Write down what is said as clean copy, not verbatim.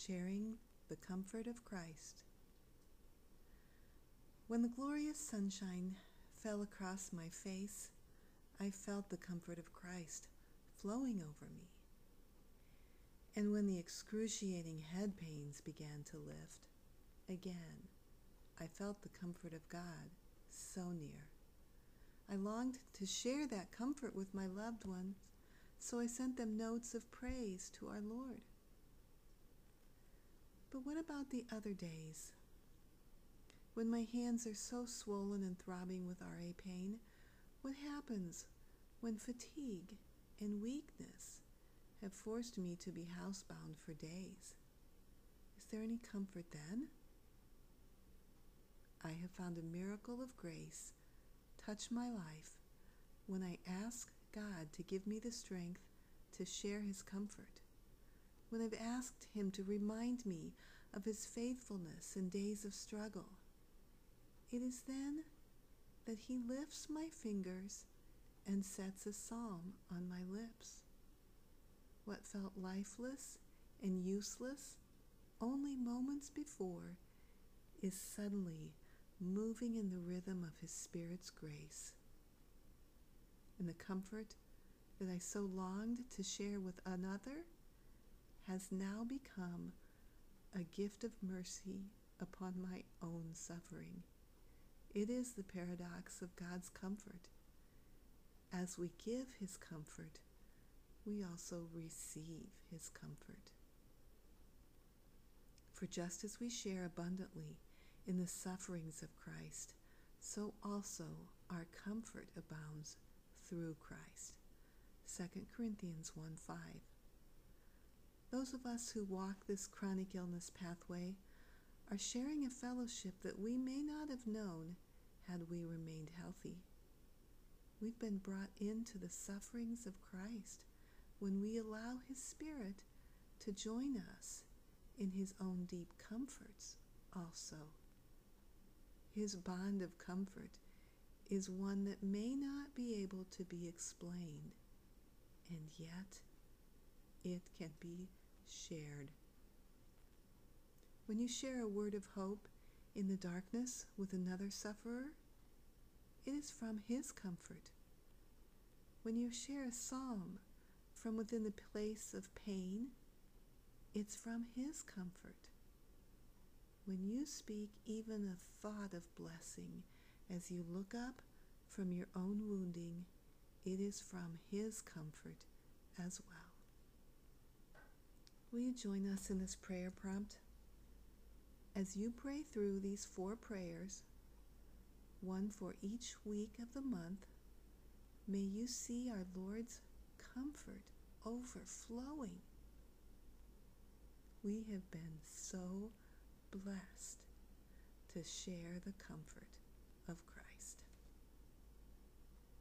sharing the comfort of Christ. When the glorious sunshine fell across my face, I felt the comfort of Christ flowing over me. And when the excruciating head pains began to lift, again, I felt the comfort of God so near. I longed to share that comfort with my loved ones, so I sent them notes of praise to our Lord. But what about the other days? When my hands are so swollen and throbbing with RA pain, what happens when fatigue and weakness have forced me to be housebound for days? Is there any comfort then? I have found a miracle of grace touch my life when I ask God to give me the strength to share His comfort, when I've asked Him to remind me of His faithfulness in days of struggle. It is then that He lifts my fingers and sets a psalm on my lips. What felt lifeless and useless only moments before is suddenly moving in the rhythm of His Spirit's grace. And the comfort that I so longed to share with another has now become a gift of mercy upon my own suffering. It is the paradox of God's comfort. As we give His comfort, we also receive His comfort. For just as we share abundantly in the sufferings of Christ, so also our comfort abounds through Christ. 2 Corinthians 1:5. Those of us who walk this chronic illness pathway are sharing a fellowship that we may not have known had we remained healthy. We've been brought into the sufferings of Christ when we allow His Spirit to join us in His own deep comforts also. His bond of comfort is one that may not be able to be explained, and yet it can be shared. When you share a word of hope in the darkness with another sufferer, it is from His comfort. When you share a psalm from within the place of pain, it's from His comfort. When you speak even a thought of blessing as you look up from your own wounding, it is from His comfort as well. Will you join us in this prayer prompt? As you pray through these 4 prayers, one for each week of the month, may you see our Lord's comfort overflowing. We have been so blessed to share the comfort of Christ.